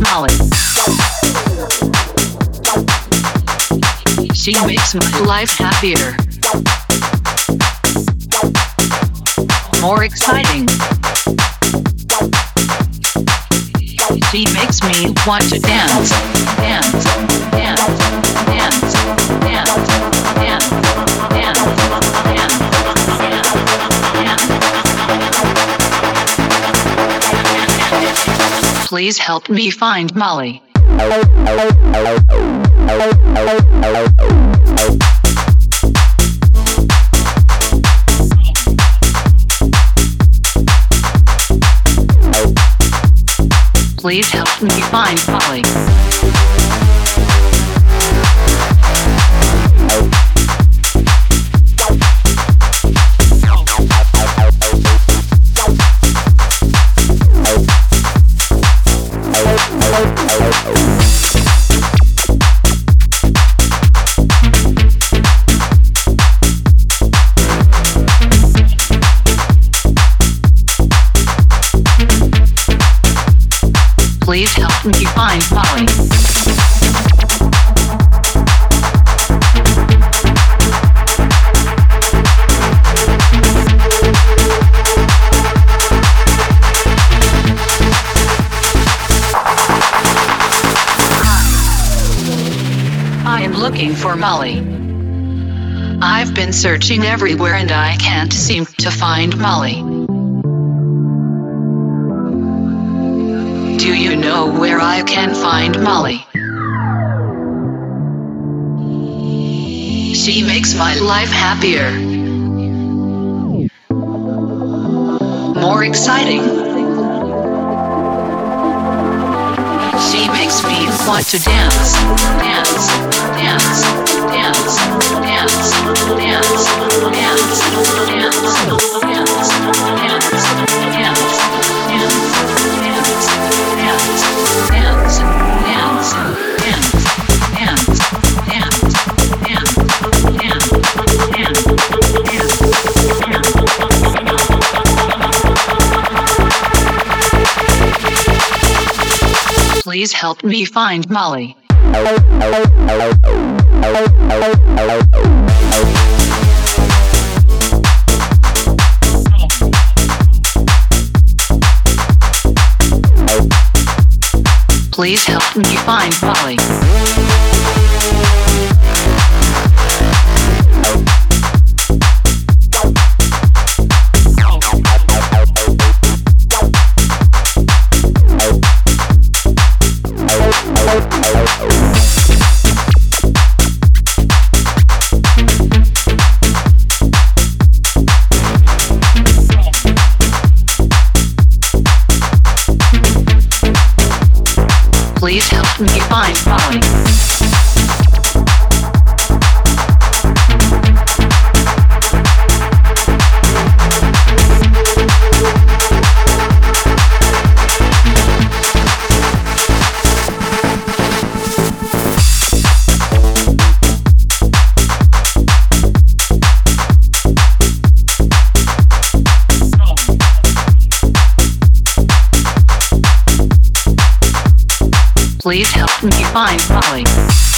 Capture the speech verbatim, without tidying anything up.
Molly. She makes my life happier, more exciting. She makes me want to dance, dance, dance, dance, dance, dance, dance, dance, dance. Please help me find Molly. Please help me find Molly. Please help me find Molly. I am looking for Molly. I've been searching everywhere and I can't seem to find Molly. Do you know where I can find Molly? She makes my life happier, more exciting. She makes me want to dance, dance, dance, dance, dance, dance, dance, dance, dance, dance, dance, Please help me find Molly. Please help me find Molly. Please help me find Molly. Please help me find Molly.